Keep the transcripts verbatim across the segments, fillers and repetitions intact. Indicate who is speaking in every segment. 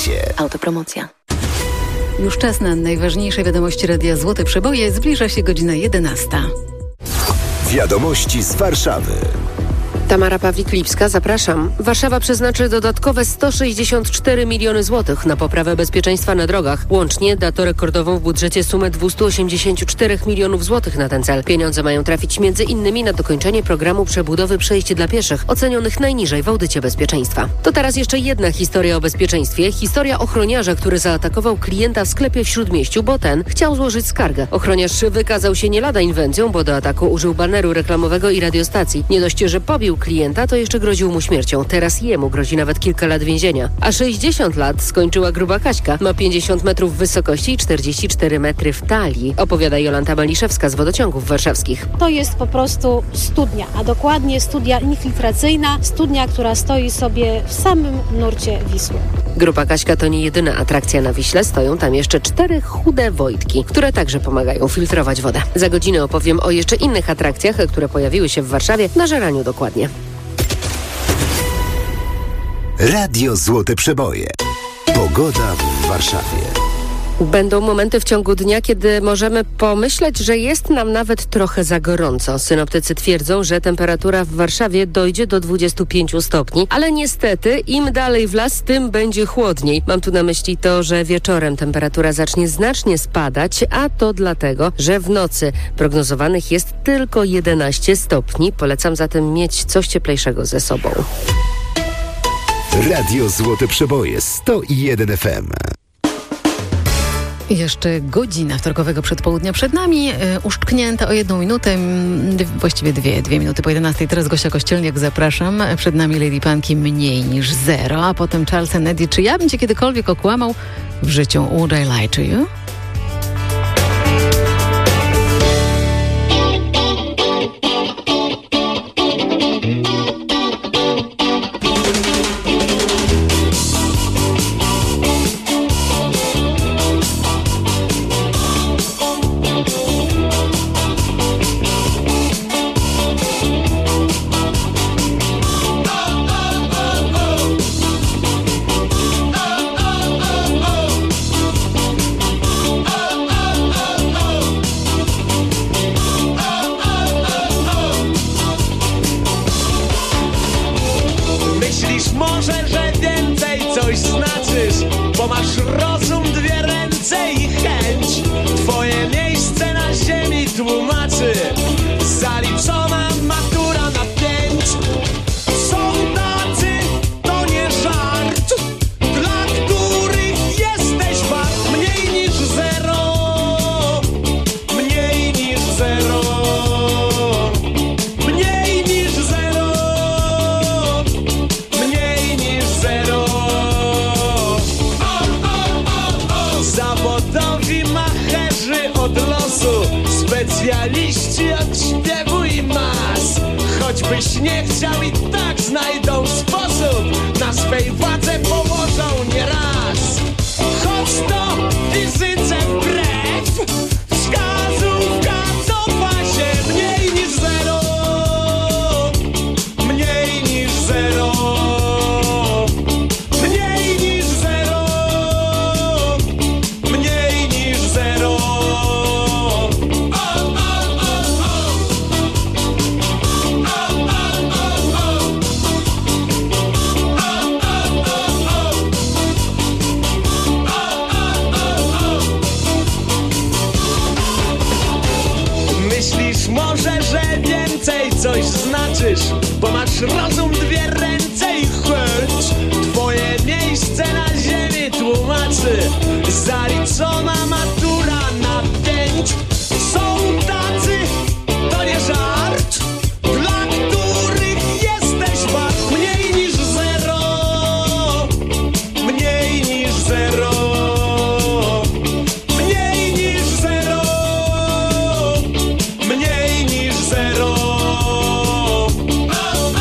Speaker 1: internecie.
Speaker 2: Autopromocja. Już czas na najważniejsze wiadomości Radia Złote Przeboje. Zbliża się godzina jedenasta.
Speaker 1: Wiadomości z Warszawy.
Speaker 3: Tamara Pawlik-Lipska, zapraszam. Warszawa przeznaczy dodatkowe sto sześćdziesiąt cztery miliony złotych na poprawę bezpieczeństwa na drogach. Łącznie da to rekordową w budżecie sumę dwieście osiemdziesiąt cztery milionów złotych na ten cel. Pieniądze mają trafić między innymi na dokończenie programu przebudowy przejść dla pieszych, ocenionych najniżej w audycie bezpieczeństwa. To teraz jeszcze jedna historia o bezpieczeństwie. Historia ochroniarza, który zaatakował klienta w sklepie w Śródmieściu, bo ten chciał złożyć skargę. Ochroniarz wykazał się nie lada inwencją, bo do ataku użył baneru reklamowego i radiostacji. Nie dość, że pobił klienta, to jeszcze groził mu śmiercią. Teraz jemu grozi nawet kilka lat więzienia. A sześćdziesiąt lat skończyła gruba Kaśka. Ma pięćdziesiąt metrów wysokości i czterdzieści cztery metry w talii. Opowiada Jolanta Maliszewska z Wodociągów Warszawskich.
Speaker 4: To jest po prostu studnia, a dokładnie studnia infiltracyjna, studnia, która stoi sobie w samym nurcie Wisły.
Speaker 3: Grupa Kaśka to nie jedyna atrakcja na Wiśle. Stoją tam jeszcze cztery chude Wojtki, które także pomagają filtrować wodę. Za godzinę opowiem o jeszcze innych atrakcjach, które pojawiły się w Warszawie, na Żeraniu dokładnie.
Speaker 1: Radio Złote Przeboje. Pogoda w Warszawie.
Speaker 3: Będą momenty w ciągu dnia, kiedy możemy pomyśleć, że jest nam nawet trochę za gorąco. Synoptycy twierdzą, że temperatura w Warszawie dojdzie do dwudziestu pięciu stopni, ale niestety im dalej w las, tym będzie chłodniej. Mam tu na myśli to, że wieczorem temperatura zacznie znacznie spadać, a to dlatego, że w nocy prognozowanych jest tylko jedenaście stopni. Polecam zatem mieć coś cieplejszego ze sobą.
Speaker 1: Radio Złote Przeboje sto jeden F M.
Speaker 2: Jeszcze godzina wtorkowego przedpołudnia przed nami, yy, uszczknięta o jedną minutę, m, właściwie dwie, dwie minuty po jedenastej. Teraz Gosia Kościelniak, zapraszam. Przed nami Lady Punky, Mniej niż zero, a potem Charles Kennedy. Czy ja bym cię kiedykolwiek okłamał w życiu? Would I lie to you?
Speaker 5: Specjaliści od śpiewu i mas. Choćbyś nie chciał, i tak znajdą sposób. Na swej wadze położą nieraz. Choć to fizyce wbrew, wskazówka cofa się mniej niż zero. Mniej niż zero. Mniej niż zero. Mniej niż zero. Może, że więcej coś znaczysz, bo masz rozum, dwie ręce i choć twoje miejsce na ziemi tłumaczy zaliczona matura na pięć. Są tacy, to nie żart, dla których jesteś wart mniej niż zero. Mniej niż zero. Mniej niż zero. Mniej niż zero.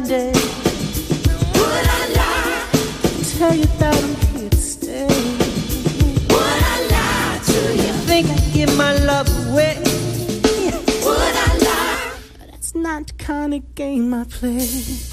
Speaker 6: Sunday. Would I lie? Tell you that I'm here to stay. Would I lie to you? Think I give my love away? Would I lie? That's not the kind of game I play.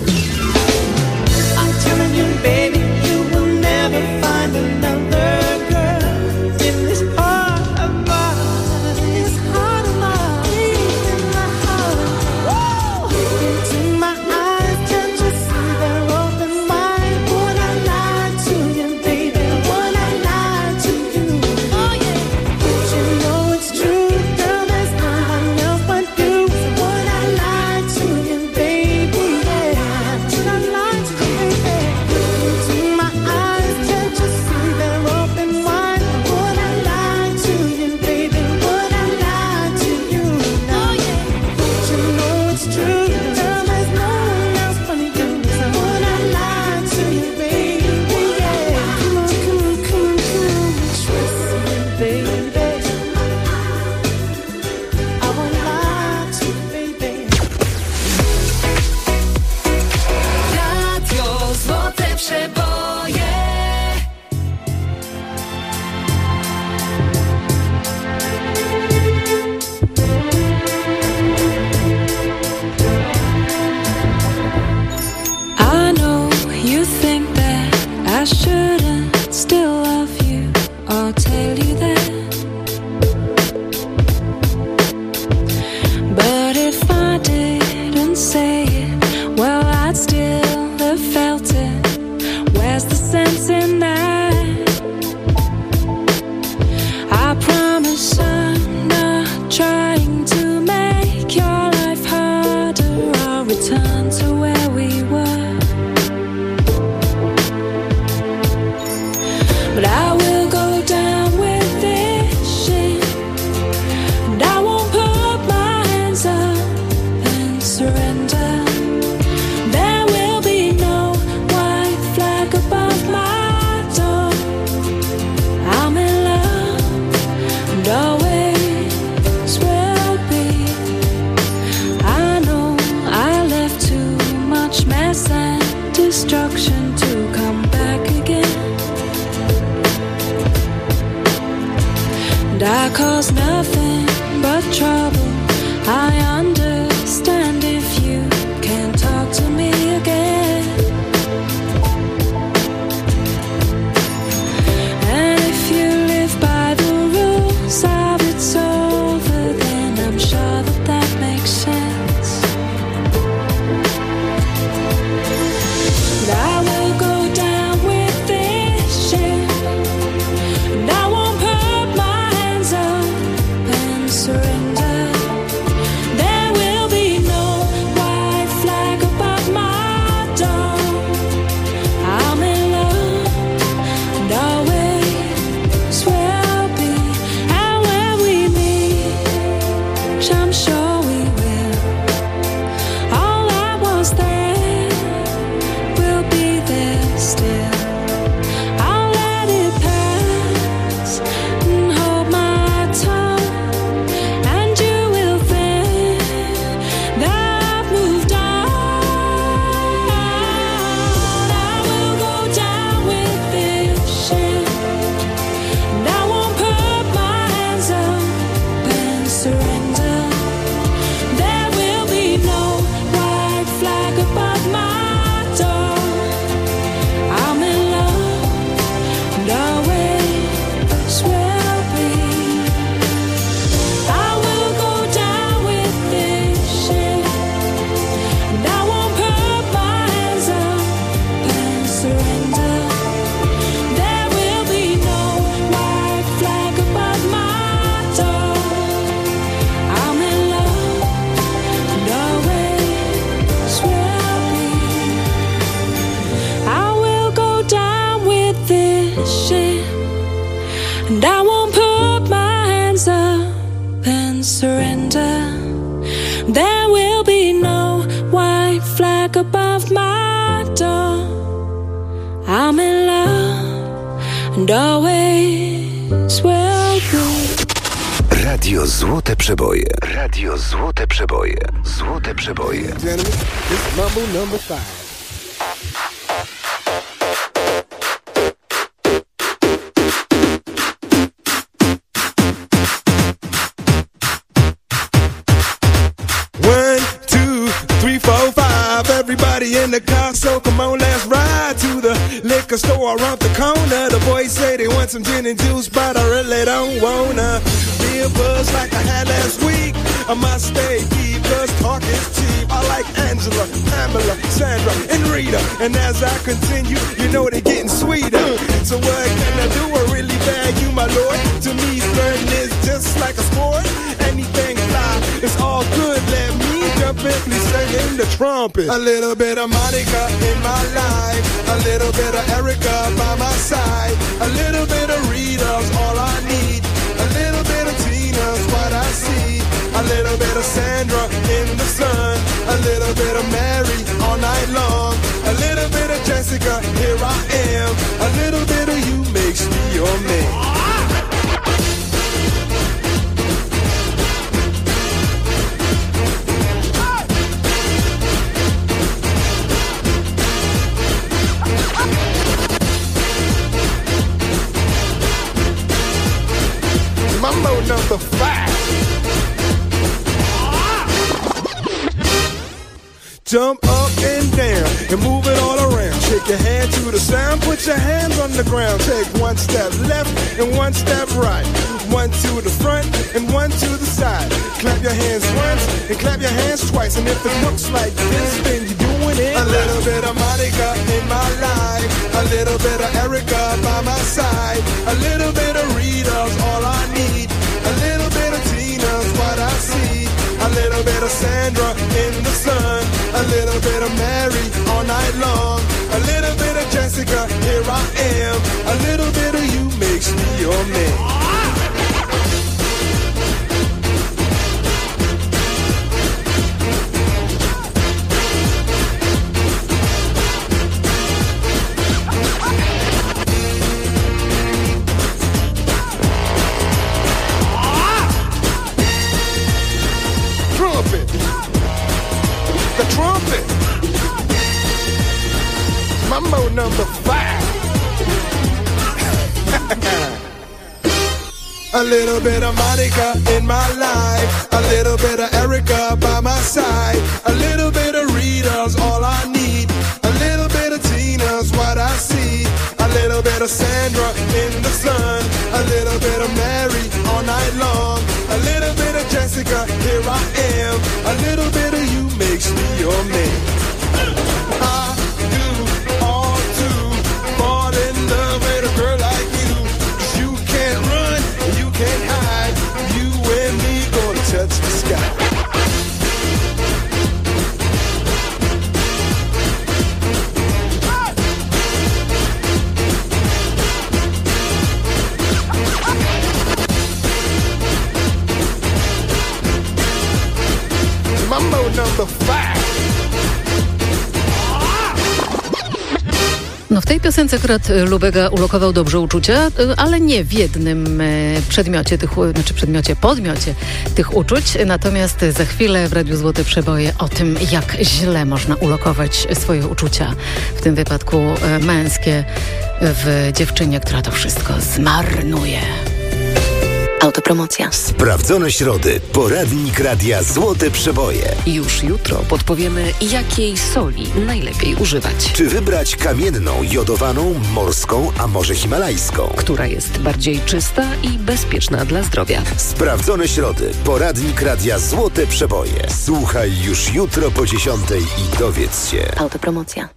Speaker 6: I'm telling you, baby, you will never find another girl in this heart of mine. This heart of mine, in my heart. Woo! Into my eyes, can't you see they're open wide? Would I lie to you, baby? Would I lie to you? Oh yeah. Don't you know it's true, girl? There's no one else but you. Would I lie to you, baby? Yeah. Would I lie to you, baby? Into my eyes, can't you see they're open wide? Would I lie to you, baby? Would I lie to you? Oh yeah. Don't you know it's true, girl? There's no one else but you. So would I lie to you, baby? Yeah. Come on, come on, come on, come on, trust me, baby. I won't lie to you, baby.
Speaker 7: Radio Złote Przeboje.
Speaker 8: I know you think that I shouldn't still love you or tell you that. But if I didn't say it, well, I'd still have felt it. Where's the sense in that? I promise I'm not trying to make your life harder. I'll return to where we were. But I will go down with this shit, and I won't put my hands up and surrender. There will be no white flag above my door. I'm in love and always will be. I know I left too much mess and destruction to come back again. And I cause nothing but trouble. I understand if you can't talk to me again. And if you live by the rules of it's over, then I'm sure that that makes sense. And I will go down with this shit, and I won't put my hands up and surrender. There will be no white flag above my door. I'm in love and always will be. And when we meet, which I'm sure we will, all that was there will be there still. I'll let it pass and hold my tongue, and you will think that I've moved on. I will go down with this shit, and I won't put my hands up and surrender. There will be no white flag above my door. I'm in love and always will be. I will go down with this shit, and I won't put my hands up and surrender. There will be no white flag above my door. I'm in love and always will be. I will go down with this shit, and I won't put my hands up and surrender. There will be no white flag above my door. I'm in love and always will be.
Speaker 1: Radio Złote Przeboje. Radio Złote Przeboje. Złote Przeboje.
Speaker 9: Gentlemen, this is Mambo number five. Everybody in the car, so come on, let's ride to the liquor store around the corner. The boys say they want some gin and juice, but I really don't wanna be a buzz like I had last week. I must stay deep, cause talk is cheap. I like Angela, Pamela, Sandra, and Rita. And as I continue, you know they're getting sweeter. So what can I do? I really bag you, my lord. To me, flirting is just like a sport. Anything fly, it's all good. Let me jump in, please sing in the trumpet. A little bit of Monica in my life, a little bit of Erica by my side, a little bit of Rita's all I need, a little bit of Tina's what I see, a little bit of Sandra in the sun, a little bit of Mary all night long, a little bit of Jessica, here I am, a little bit of you makes me your man. Mambo number five. Jump up and down and move it all around. Shake your hand to the sound, put your hands on the ground. Take one step left and one step right. One to the front and one to the side. Clap your hands once and clap your hands twice. And if it looks like this, then you're doing it. A little bit of Monica in my life, a little bit of Erica by my side, a little bit of Rita's all I need, a little bit of Tina's what I see, a little bit of Sandra in the sun, a little bit of Mary all night long, a little bit of Jessica, here I am, a little bit of you makes me your man. The trumpet. Mambo number five. A little bit of Monica in my life, a little bit of Erica by my side, a little bit of Rita's all I need, a little bit of Tina's what I see, a little bit of Sandra in the sun, a little bit of Mary all night long, a little bit of Jessica, here I am, a little bit of you makes me your man. I do all to fall in love with a girl like you, 'cause you can't run, you can't hide, you and me gonna touch the sky. Mambo number five.
Speaker 2: No w tej piosence akurat Lubega ulokował dobrze uczucia, ale nie w jednym przedmiocie tych, znaczy przedmiocie, podmiocie tych uczuć. Natomiast za chwilę w Radiu Złote Przeboje o tym, jak źle można ulokować swoje uczucia, w tym wypadku męskie, w dziewczynie, która to wszystko zmarnuje.
Speaker 10: Autopromocja.
Speaker 1: Sprawdzone środy. Poradnik Radia Złote Przeboje.
Speaker 10: Już jutro podpowiemy, jakiej soli najlepiej używać.
Speaker 1: Czy wybrać kamienną, jodowaną, morską, a może himalajską?
Speaker 10: Która jest bardziej czysta i bezpieczna dla zdrowia.
Speaker 1: Sprawdzone środy. Poradnik Radia Złote Przeboje. Słuchaj już jutro po dziesiątej i dowiedz się.
Speaker 10: Autopromocja.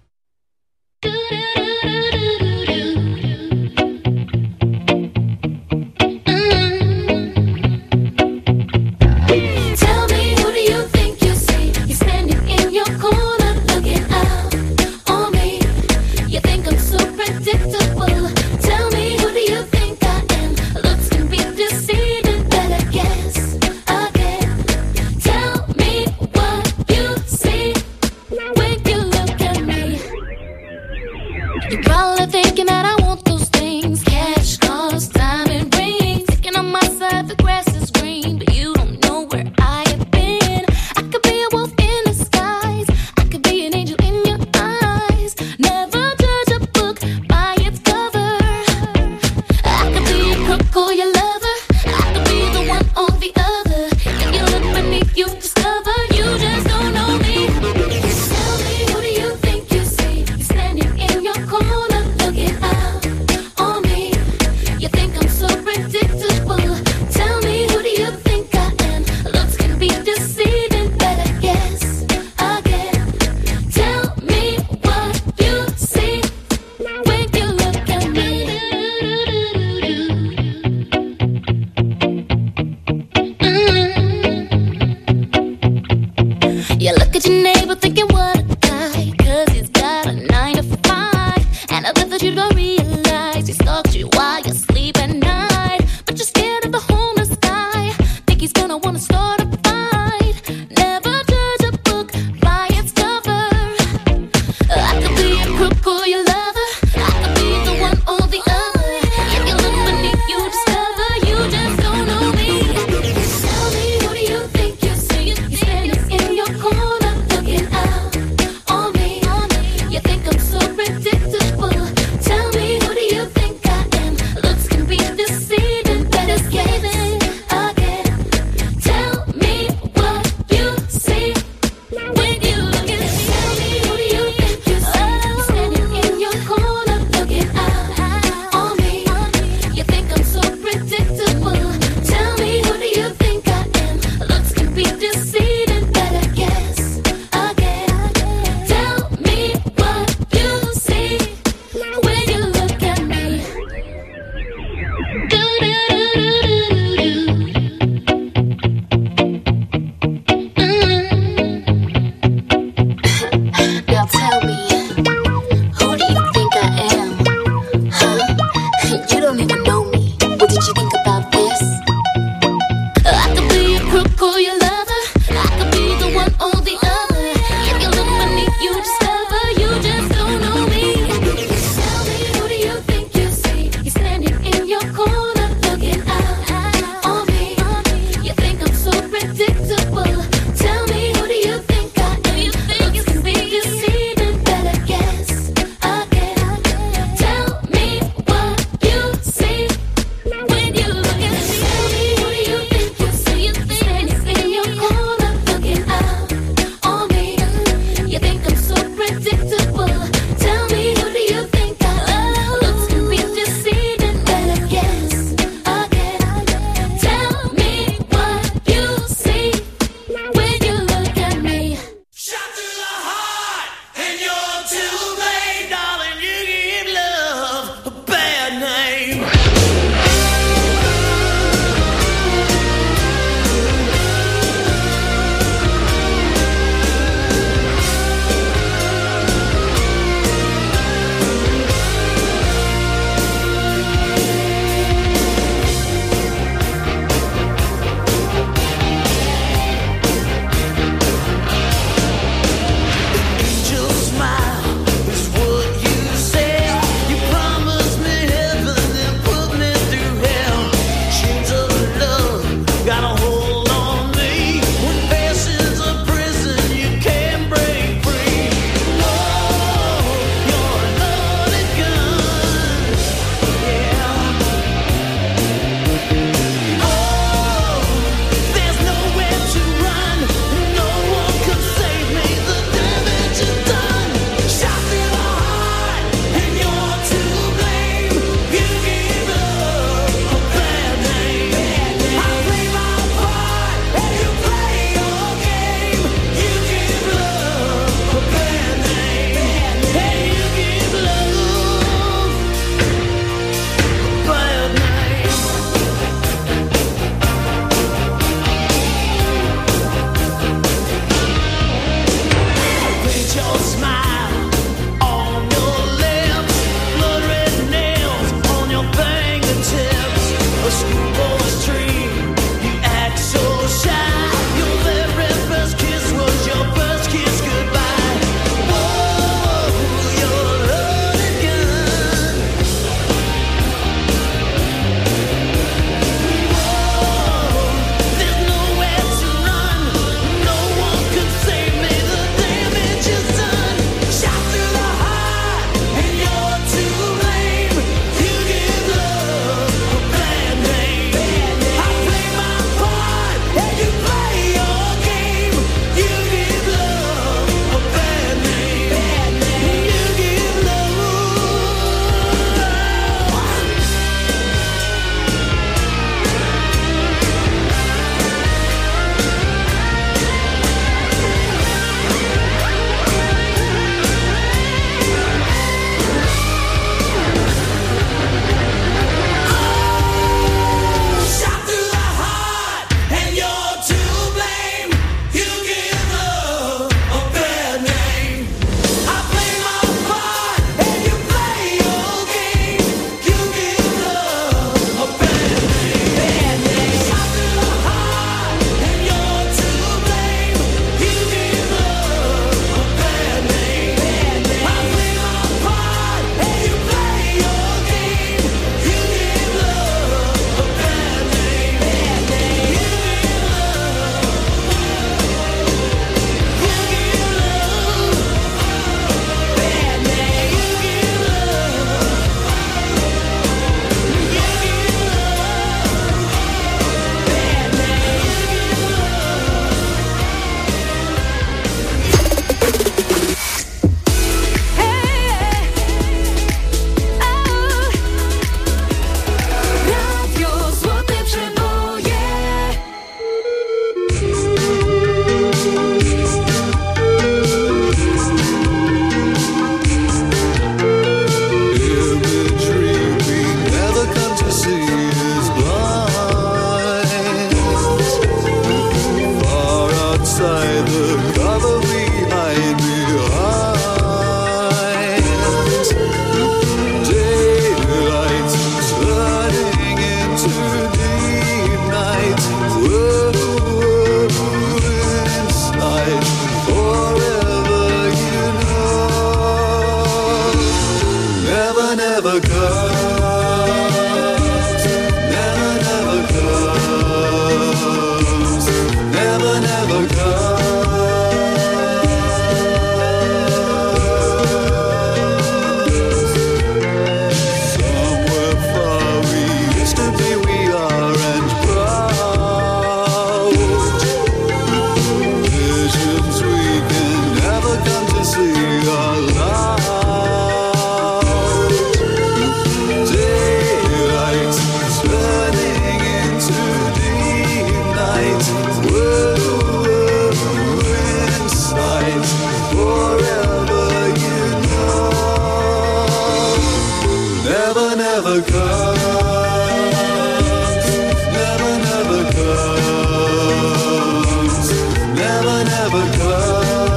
Speaker 8: When you look at me
Speaker 11: people thinking what a guy, cause he's got a nine to five. And I bet that you don't realize he stalks you while you sleep at night. But you're scared of the homeless guy, think he's gonna wanna start a fight. Never judge a book by its cover. I could be a crook or your lover, I could be the one or the other. If you look beneath, you discover you just don't know me. Tell me, who do you think you're seeing? You're standing in your corner looking out on me. You think I'm so predictable. Tell me, who do you think I am? Looks can be deceiving, better scared again. Tell me what you see when you look at me. Tell me, who do you think you're seeing? Standing in your corner looking out on me. You think I'm so predictable. Tell me, who do you think I am? Looks can be deceiving, better guess again. Tell me what you see when you look at me. Now tell me, who do you think I am? Huh? You don't even know me. What did you think about this? I could be a crook or your lover, I could be the one or the other. If you look beneath, you discover you just don't know me. Tell me, who do you think you see? You're standing in your corner looking out on me. You think I'm so predictable. Tell me, who do you think I am? Looks can be deceiving, better guess again. Tell me what you see when you look at me. Tell me, who do you think you see? You're standing in your corner looking out on me. You think I'm so predictable. Tell me, who do you think I am? Looks can be deceiving, better guess again. Tell me what you see when you look at me.
Speaker 5: Shot to the heart, and you're to blame, darling. You give love a bad name. Angel smile is what you said. You promised me heaven and put me through hell. Chains of love got a hold on me. When passion's a prison, you can't break free. Oh, you're a loaded gun. Yeah. Oh, there's nowhere to run. No one can save me. The damage is done. Shot to the heart, and you're to blame. You give love a bad name. I play my part, and you play your game. You give love a bad name, and you give love a bad name. Paint your smile on your lips, blood red nails on your fingertips. A schoolboy's dream, you act so shy. Your very first kiss was your first kiss goodbye. Whoa, you're a loaded gun. Whoa, there's nowhere to run. No one can save me. The damage is done.
Speaker 12: never comes, never, never comes, never, never comes.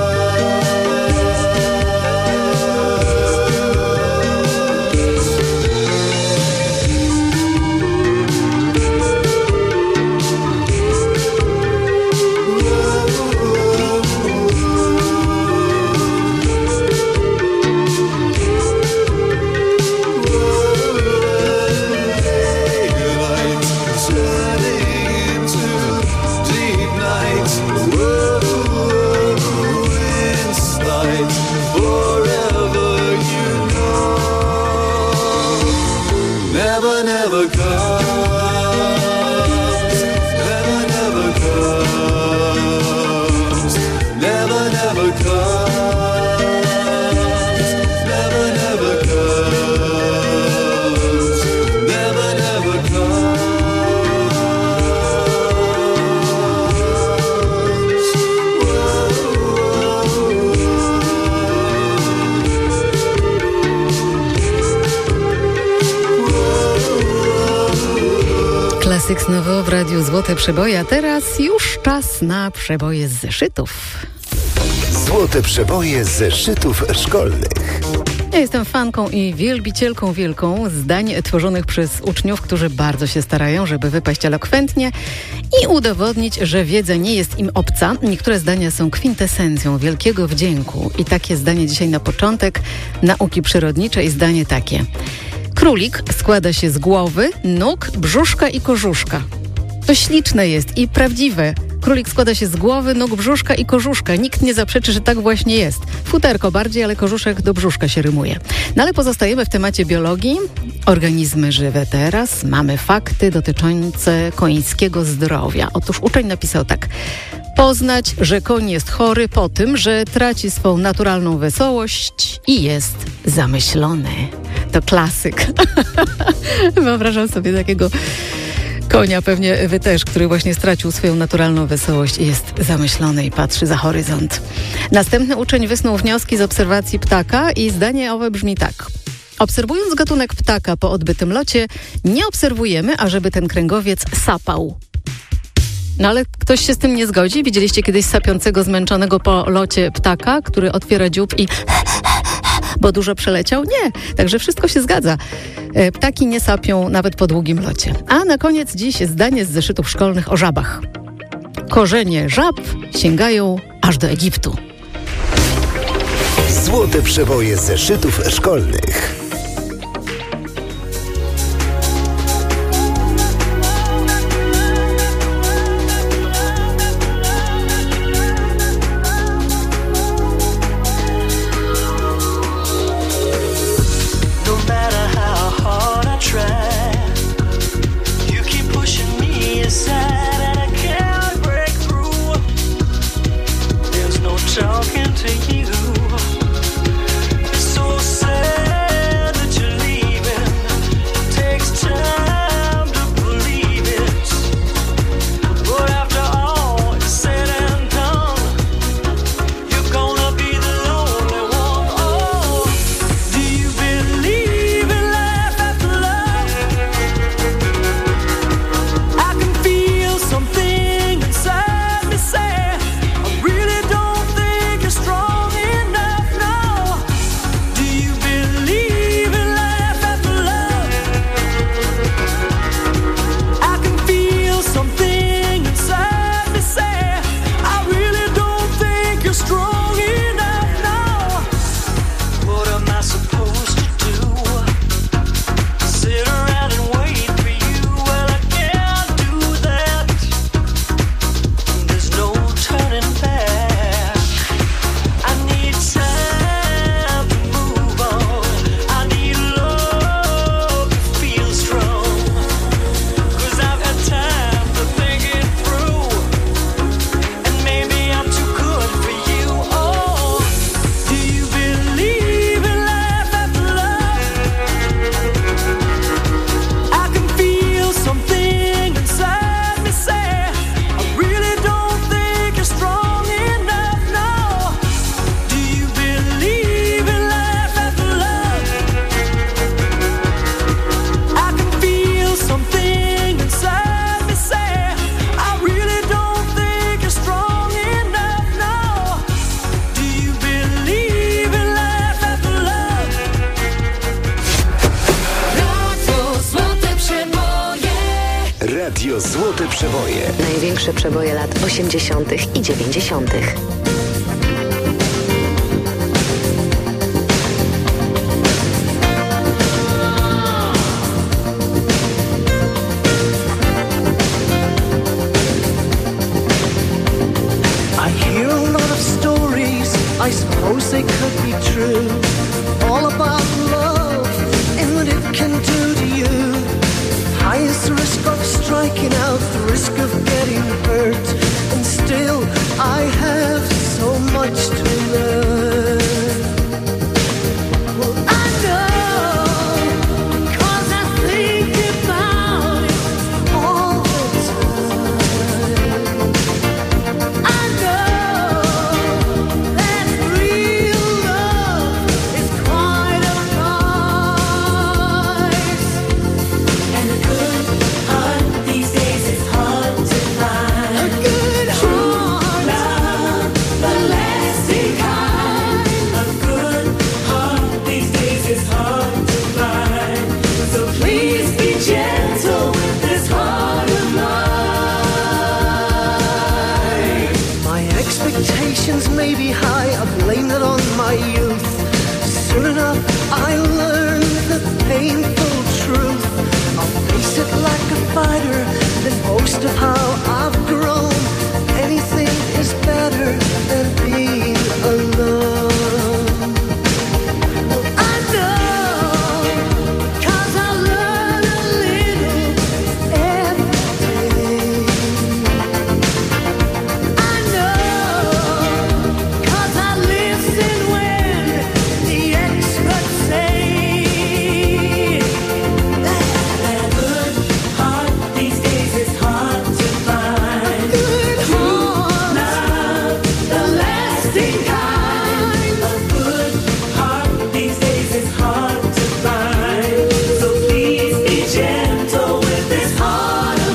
Speaker 2: Znowu w Radiu Złote Przeboje, a teraz już czas na przeboje z zeszytów.
Speaker 1: Złote przeboje z zeszytów szkolnych.
Speaker 2: Ja jestem fanką i wielbicielką wielką zdań tworzonych przez uczniów, którzy bardzo się starają, żeby wypaść elokwentnie i udowodnić, że wiedza nie jest im obca. Niektóre zdania są kwintesencją wielkiego wdzięku. I takie zdanie dzisiaj na początek nauki przyrodniczej. Zdanie takie. Królik składa się z głowy, nóg, brzuszka i kożuszka. To śliczne jest i prawdziwe. Królik składa się z głowy, nóg, brzuszka i kożuszka. Nikt nie zaprzeczy, że tak właśnie jest. Futerko bardziej, ale kożuszek do brzuszka się rymuje. No ale pozostajemy w temacie biologii. Organizmy żywe teraz. Mamy fakty dotyczące końskiego zdrowia. Otóż uczeń napisał tak. Poznać, że koń jest chory po tym, że traci swą naturalną wesołość i jest zamyślony. To klasyk. Wyobrażam sobie takiego konia, pewnie wy też, który właśnie stracił swoją naturalną wesołość i jest zamyślony i patrzy za horyzont. Następny uczeń wysnuł wnioski z obserwacji ptaka i zdanie owe brzmi tak. Obserwując gatunek ptaka po odbytym locie, nie obserwujemy, ażeby ten kręgowiec sapał. No ale ktoś się z tym nie zgodzi? Widzieliście kiedyś sapiącego, zmęczonego po locie ptaka, który otwiera dziób i bo dużo przeleciał? Nie. Także wszystko się zgadza. Ptaki nie sapią nawet po długim locie. A na koniec dziś zdanie z zeszytów szkolnych o żabach. Korzenie żab sięgają aż do Egiptu.
Speaker 1: Złote przeboje z zeszytów szkolnych.
Speaker 6: Talking to you, it's so sad.
Speaker 1: Radio Złote Przeboje.
Speaker 10: Największe przeboje lat osiemdziesiątych i dziewięćdziesiątych.
Speaker 6: I suppose they could be true, all about love and what it can do to you. Highest risk of striking out, the risk of getting hurt, and still I have so much to learn. Well, I know, 'cause I think about it all the time. I know that real love is quite a price, and a good heart these days is hard to find. A good heart, love, the lasting kind. A good heart these days is hard to find. So please be gentle with this heart of mine. My expectations may be high, I blame it on my youth. Soon enough I learn the painful truth. I'll face it like a fighter, then boast of how I've grown. Anything is better than being alone. Well, I know, 'cause I learn a little every day. I know, 'cause I listen when the experts say that a good heart these days is hard to find. A good heart, love, the lasting kind. A good heart these days is hard to find. So please be gentle with this heart of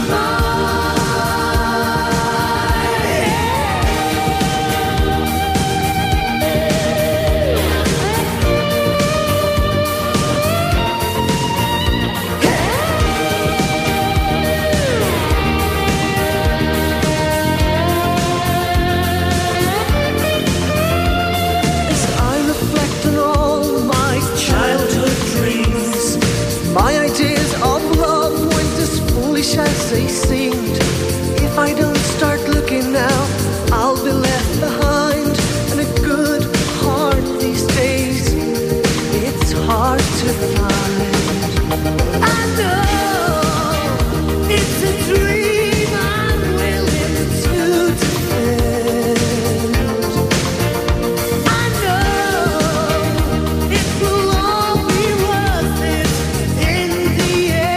Speaker 6: As I reflect on all my childhood dreams, my ideas of love went as foolish as they seemed. If I don't start looking now, I'll be left behind. And a good heart these days, it's hard to find. I know it's a dream I'm willing to defend. I know it will all be worth it in the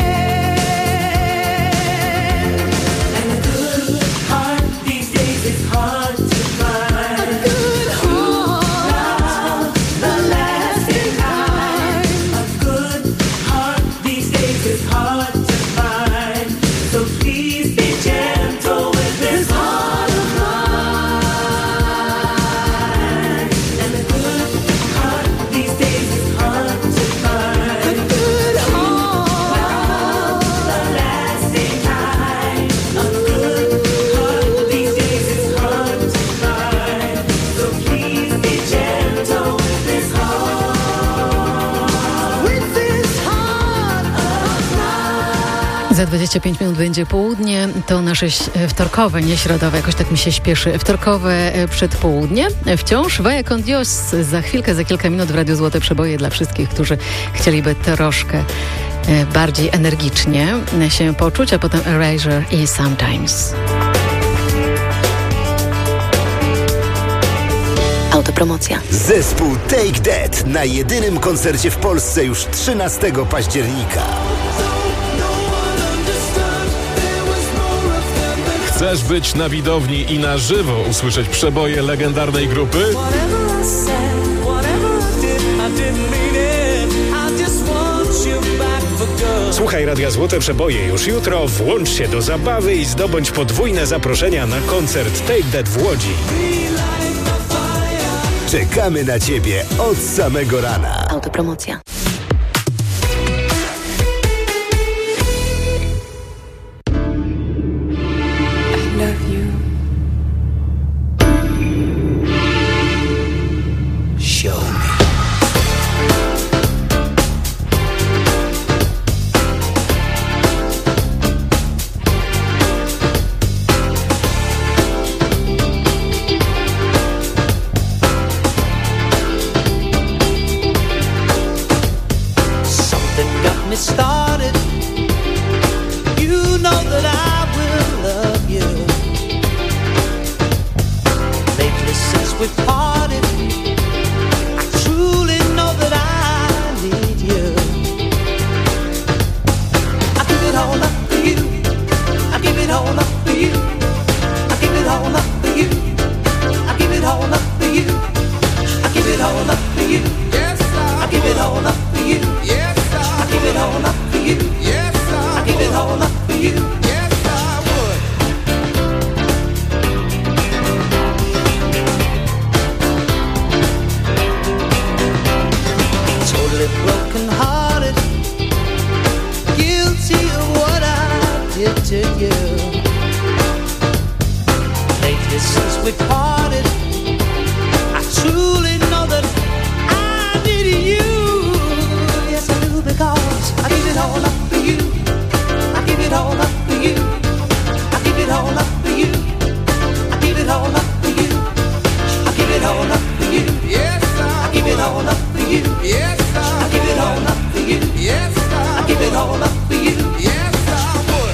Speaker 6: end. And a good heart these days is hard to find. A good heart, the lasting kind. A good heart these days is hard to find. So please be gentle with this heart of mine. And a good heart these days is hard to find. A good heart, the lasting kind. A good heart these days is hard to find. So please be gentle with this heart. With this heart of mine.
Speaker 2: Za dwadzieścia pięć minut będzie południe. To nasze ś- wtorkowe, nie środowe, jakoś tak mi się śpieszy. Wtorkowe e, przedpołudnie. Wciąż Vaya con Dios. Za chwilkę, za kilka minut w Radiu Złote Przeboje dla wszystkich, którzy chcieliby troszkę e, bardziej energicznie się poczuć, a potem Erasure i Sometimes.
Speaker 10: Autopromocja.
Speaker 1: Zespół Take That na jedynym koncercie w Polsce już trzynastego października.
Speaker 13: Chcesz być na widowni i na żywo usłyszeć przeboje legendarnej grupy?
Speaker 6: Whatever I said, whatever I did, I didn't mean it. I just want you back for good.
Speaker 14: Słuchaj Radia Złote Przeboje już jutro, włącz się do zabawy i zdobądź podwójne zaproszenia na koncert Take That w Łodzi.
Speaker 1: Czekamy na Ciebie od samego rana.
Speaker 10: Autopromocja.
Speaker 6: for you. Yes, I, I give it all up for you. Yes, I, I give it all up for you. Yes, I, I give it all up for you. Yes, I would. Totally broken hearted, guilty of what I did to you. Lately since we parted, I truly know that I needed you. Yes, I do, because I give it all up for you. I give it all up for you. I give it all up for you. I give it all up for you. I give it all up for you. Yes, I give it all up for you. Yes, I give it all up for you. Yes, I give it all up for you. Yes, I would.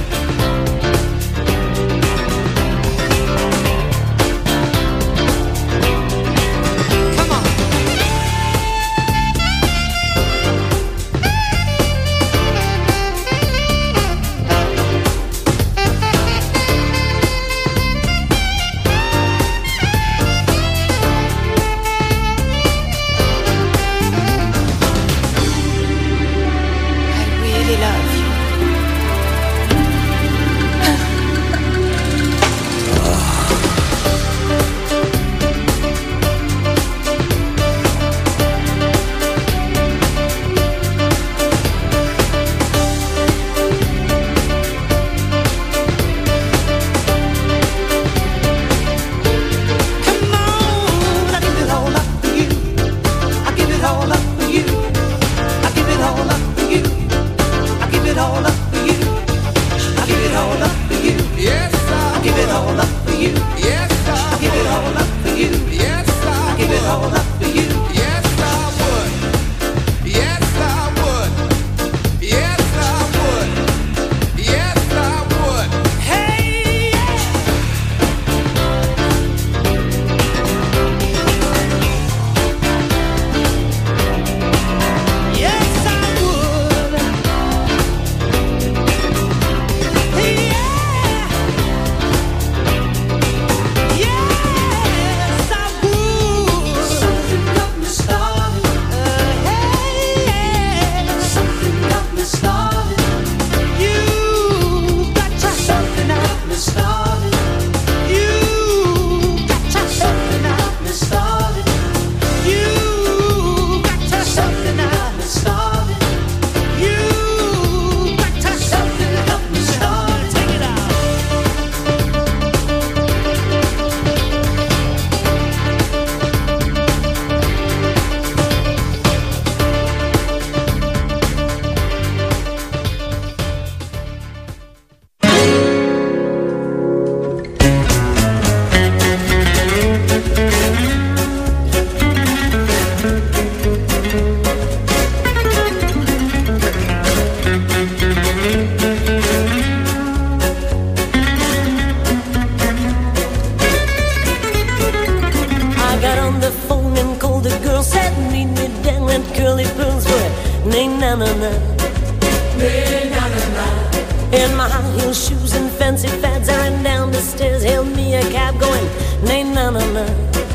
Speaker 15: In my high heel shoes and fancy fads, I ran down the stairs, hailed me a cab going, nay na na na,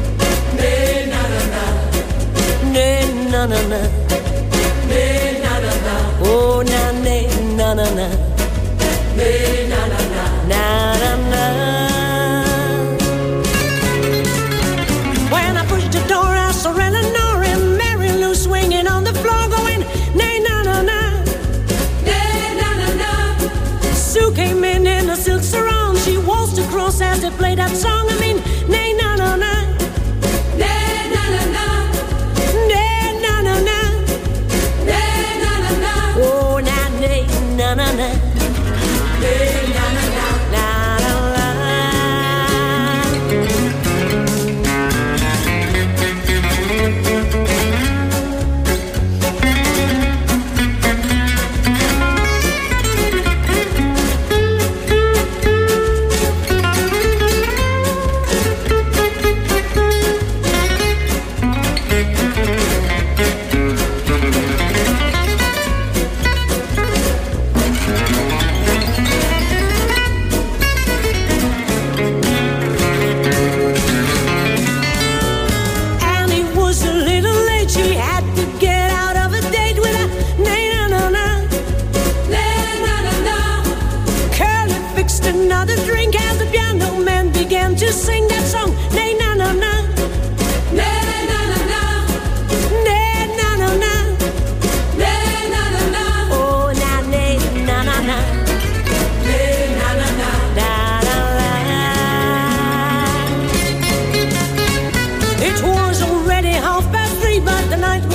Speaker 15: nay na na na, nay na na na, nay na na na, oh na nay na na na, nay na na na, na na na. When I pushed the door, I saw Eleanor and Mary Lou swinging on the floor, going, nay na na na. Sue came in in a silk sarong. She waltzed across as they played that song. I mean, nay na na na, nay na na na, nay na na na, nay na na na. Oh na nay na na na, nay na na na, na na na.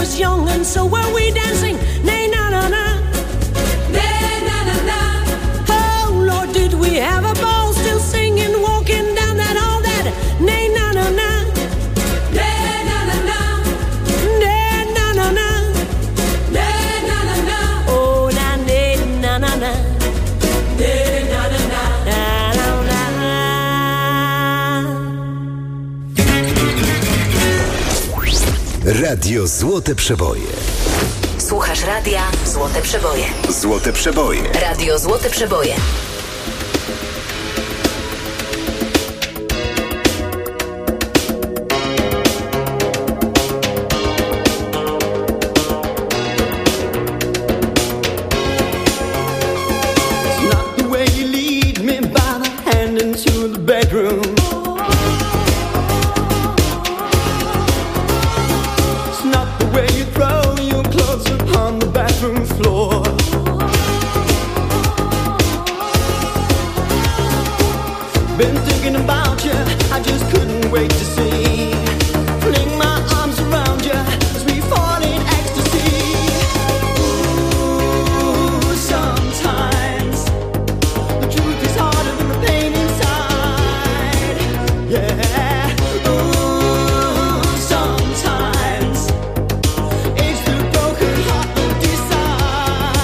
Speaker 15: was young and so were we dancing. Nay, na na na. Nay, na na na. Oh Lord, did we have a ball still singing, walking down that hall that. Nay, na na na. Nay, na na na. Nay, na na na. Nay, na na na. Oh, na nay, na na na. Nay, na na na.
Speaker 1: Radio Złote Przeboje.
Speaker 10: Słuchasz radia Złote Przeboje.
Speaker 1: Złote Przeboje.
Speaker 10: Radio Złote Przeboje.
Speaker 12: Not the way you lead me by the hand into the bedroom. It's not the way you throw your clothes upon the bathroom floor. Been thinking about you, I just couldn't wait to see. Fling my arms around you as we fall in ecstasy. Ooh, sometimes the truth is harder than the pain inside. Yeah. Ooh, sometimes it's the broken heart that decides.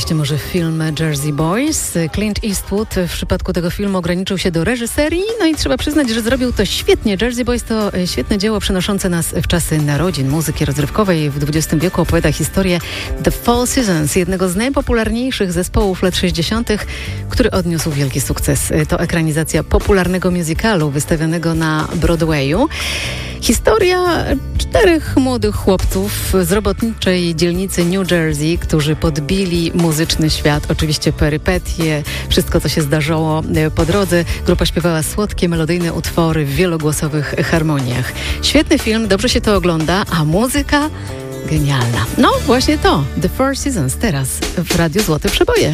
Speaker 2: Widzieliście może film Jersey Boys? Clint Eastwood w przypadku tego filmu ograniczył się do reżyserii, no i trzeba przyznać, że zrobił to świetnie. Jersey Boys to świetne dzieło przenoszące nas w czasy narodzin muzyki rozrywkowej. W dwudziestym wieku opowiada historię The Four Seasons, jednego z najpopularniejszych zespołów lat sześćdziesiątych, który odniósł wielki sukces. To ekranizacja popularnego musicalu wystawionego na Broadwayu. Historia czterech młodych chłopców z robotniczej dzielnicy New Jersey, którzy podbili muzyczny świat. Oczywiście perypetie, wszystko co się zdarzało po drodze. Grupa śpiewała słodkie, melodyjne utwory w wielogłosowych harmoniach. Świetny film, dobrze się to ogląda, a muzyka genialna. No właśnie to, The Four Seasons teraz w Radiu Złote Przeboje.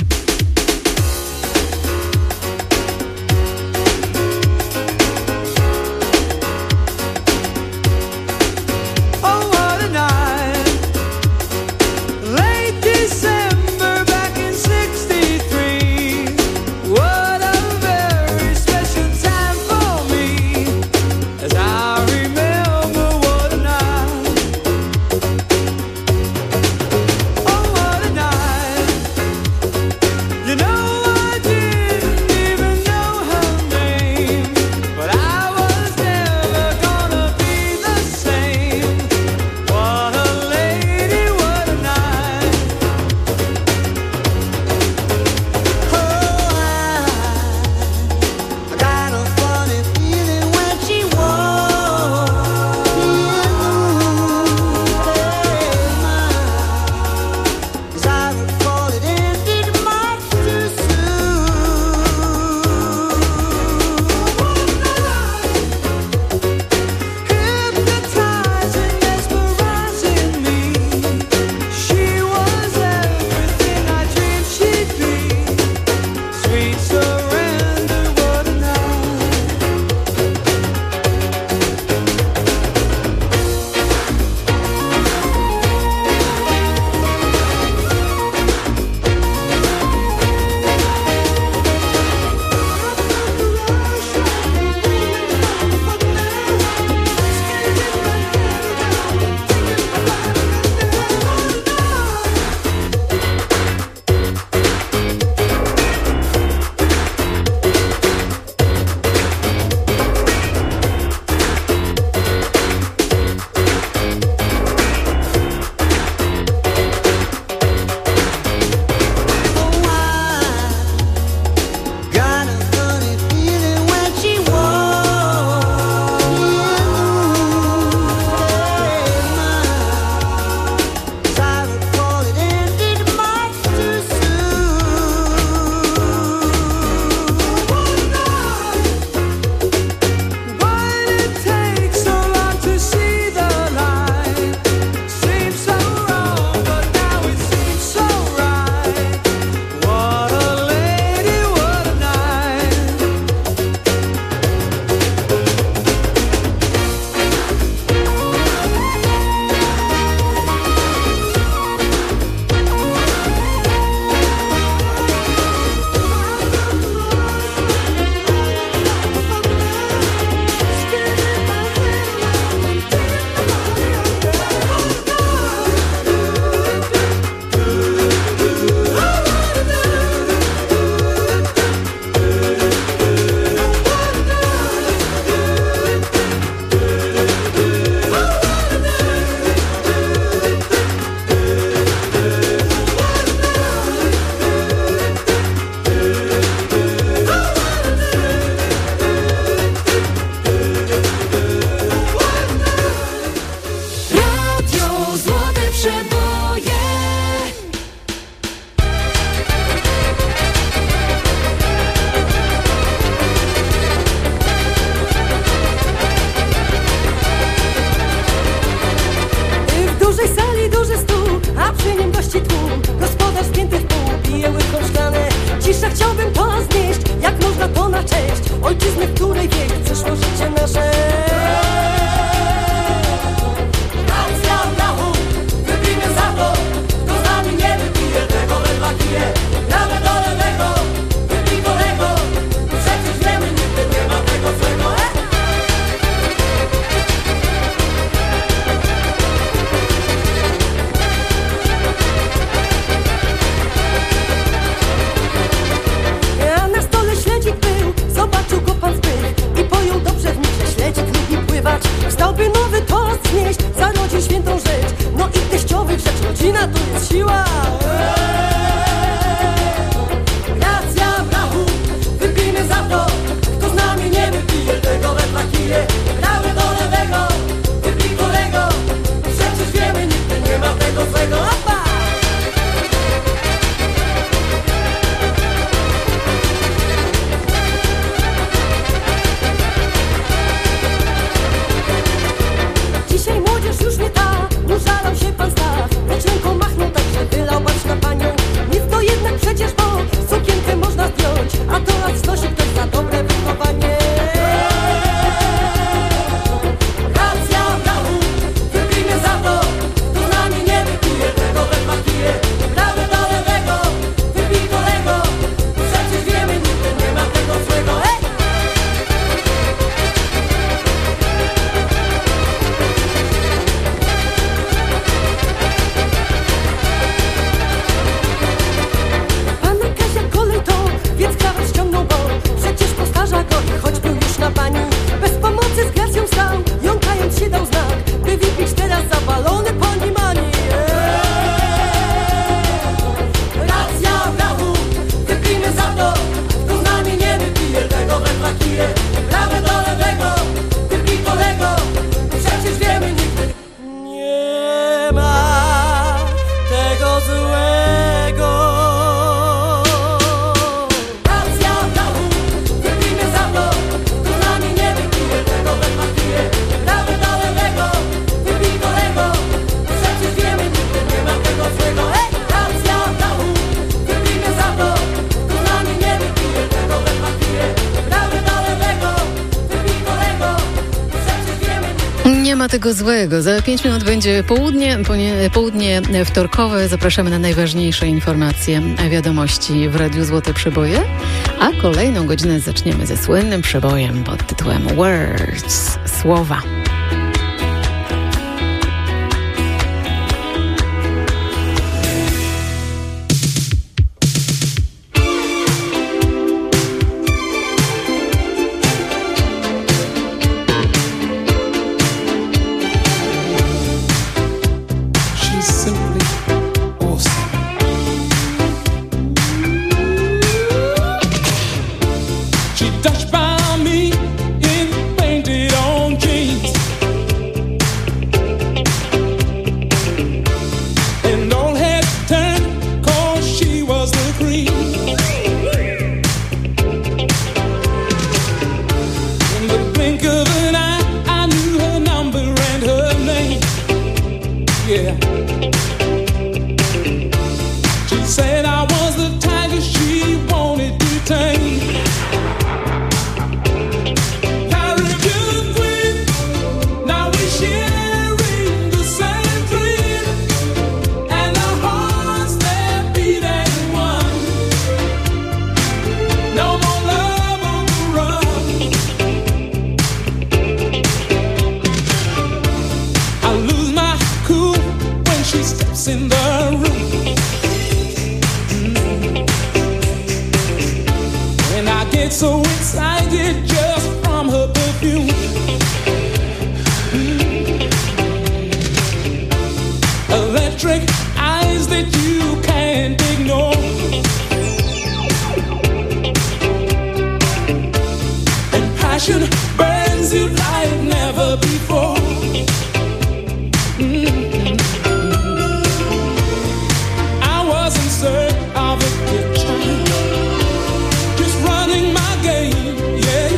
Speaker 6: pije, prawe do lewego, wypij kolego, przecież wiemy nigdy nie ma tego złego. Racja w dachu, wypijmy za to, kto z nami nie wypije, tego wezma pije, prawe do lewego, wypij kolego, przecież wiemy nigdy nie ma tego złego. Hej! Racja w dachu, wypijmy za to, kto z nami nie wypije, tego wezma pije, prawe do lewego, wypij kolego, przecież wiemy nigdy.
Speaker 2: Nie ma tego złego. Za pięć minut będzie południe, ponie- południe wtorkowe. Zapraszamy na najważniejsze informacje, wiadomości w Radiu Złote Przeboje. A kolejną godzinę zaczniemy ze słynnym przebojem pod tytułem Words, słowa.
Speaker 16: She's simply awesome. She touched by me in painted on jeans, and all had turned 'cause she was the cream. In the blink of an eye, I knew her number and her name. Yeah. She said I was the tiger she wanted to tame. Caribbean queen, now we're sharing the same dream, and our hearts they're beating one. No more love on the run. I lose my cool when she steps in the room. And I get so excited just from her perfume. Electric eyes that you can't ignore. And passion burns you like never before. Mm. I was in search of a picture, just running my game, yeah.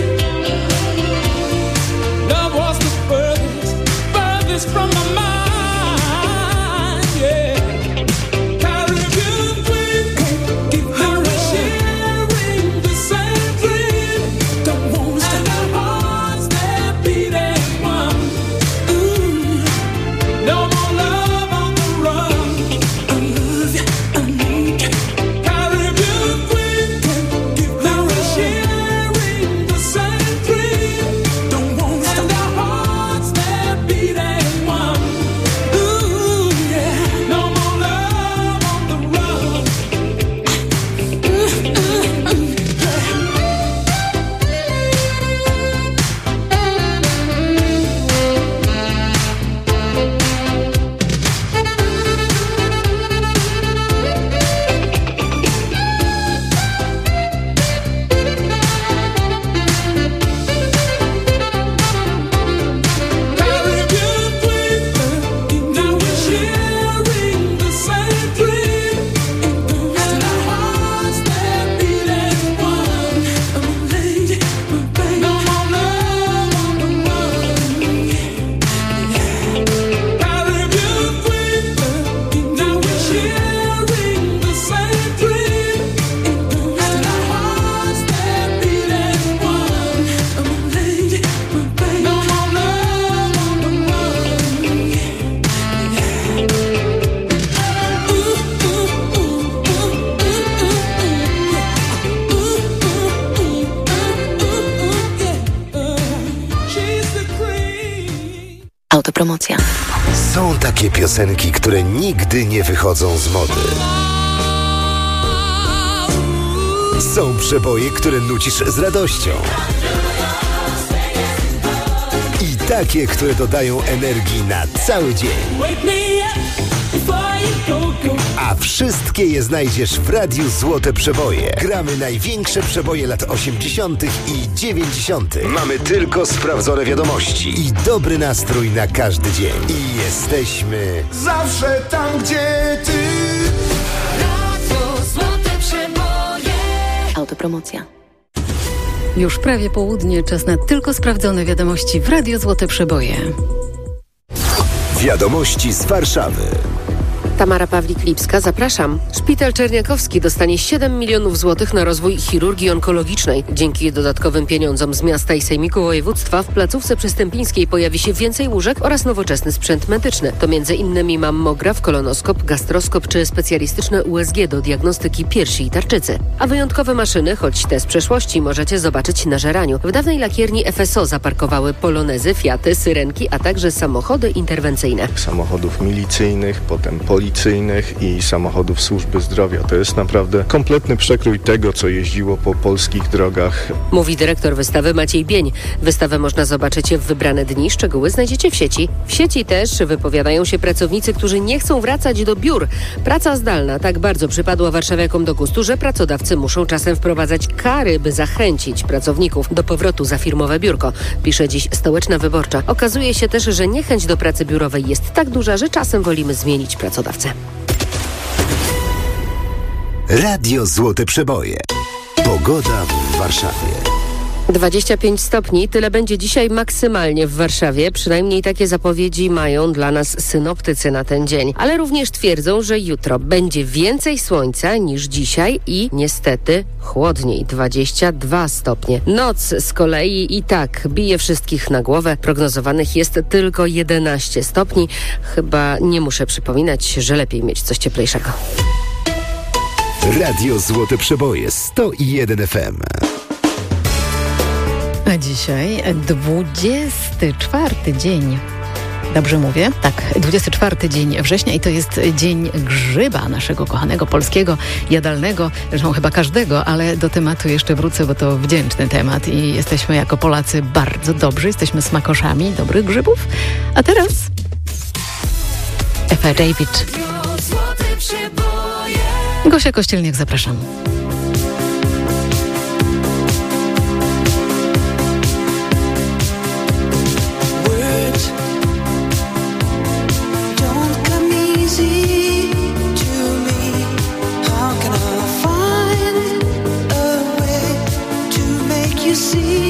Speaker 16: Love was the furthest, furthest from my mind, yeah. Caribbean queen, give her a sharing the same dream. Don't want to and our hearts they're beating one. Ooh, no more love on the run. I love you, I need you. Caribbean queen, give her a sharing the same dream. Don't want to and our hearts they're beating one. Ooh, yeah, no more love on the run. Ooh, ooh, ooh, Caribbean queen, now we're sharing the same dream, and our hearts they're beating one. Oh, lady, my baby, no more love on the run. Caribbean queen, now we're sharing the same dream, and our hearts they're beating one. Oh, lady, my baby, no more love on the
Speaker 10: Autopromocja.
Speaker 1: Są takie piosenki, które nigdy nie wychodzą z mody. Są przeboje, które nucisz z radością. I takie, które dodają energii na cały dzień.
Speaker 15: Wake me up before
Speaker 1: A wszystkie je znajdziesz w Radiu Złote Przeboje. Gramy największe przeboje lat osiemdziesiątych i dziewięćdziesiątych. Mamy tylko sprawdzone wiadomości i dobry nastrój na każdy dzień. I jesteśmy
Speaker 17: zawsze tam, gdzie ty.
Speaker 7: Radio Złote Przeboje.
Speaker 2: Autopromocja. Już prawie południe, czas na tylko sprawdzone wiadomości w Radio Złote Przeboje.
Speaker 1: Wiadomości z Warszawy.
Speaker 3: Tamara Pawlik-Lipska, zapraszam. Szpital Czerniakowski dostanie siedem milionów złotych na rozwój chirurgii onkologicznej. Dzięki dodatkowym pieniądzom z miasta i sejmiku województwa w placówce przystępińskiej pojawi się więcej łóżek oraz nowoczesny sprzęt medyczny. To między innymi mammograf, kolonoskop, gastroskop czy specjalistyczne U S G do diagnostyki piersi i tarczycy. A wyjątkowe maszyny, choć te z przeszłości, możecie zobaczyć na Żeraniu. W dawnej lakierni F S O zaparkowały polonezy, Fiaty, Syrenki, a także samochody interwencyjne.
Speaker 18: Samochodów milicyjnych, potem policyjnych i samochodów służby zdrowia. To jest naprawdę kompletny przekrój tego, co jeździło po polskich drogach.
Speaker 3: Mówi dyrektor wystawy Maciej Bień. Wystawę można zobaczyć w wybrane dni. Szczegóły znajdziecie w sieci. W sieci też wypowiadają się pracownicy, którzy nie chcą wracać do biur. Praca zdalna tak bardzo przypadła warszawiakom do gustu, że pracodawcy muszą czasem wprowadzać kary, by zachęcić pracowników do powrotu za firmowe biurko. Pisze dziś Stołeczna Wyborcza. Okazuje się też, że niechęć do pracy biurowej jest tak duża, że czasem wolimy zmienić pracodawcę.
Speaker 1: Radio Złote Przeboje. Pogoda w Warszawie.
Speaker 3: dwadzieścia pięć stopni, tyle będzie dzisiaj maksymalnie w Warszawie. Przynajmniej takie zapowiedzi mają dla nas synoptycy na ten dzień. Ale również twierdzą, że jutro będzie więcej słońca niż dzisiaj i niestety chłodniej, dwadzieścia dwa stopnie. Noc z kolei i tak bije wszystkich na głowę. Prognozowanych jest tylko jedenaście stopni. Chyba nie muszę przypominać, że lepiej mieć coś cieplejszego.
Speaker 1: Radio Złote Przeboje sto jeden F M.
Speaker 2: A dzisiaj dwudziesty czwarty dzień. Dobrze mówię? Tak, dwudziesty czwarty dzień września i to jest dzień grzyba, naszego kochanego polskiego, jadalnego, zresztą chyba każdego, ale do tematu jeszcze wrócę, bo to wdzięczny temat i jesteśmy jako Polacy bardzo dobrzy, jesteśmy smakoszami dobrych grzybów. A teraz Efa David. Gosia Kościelniak, zapraszam.
Speaker 6: See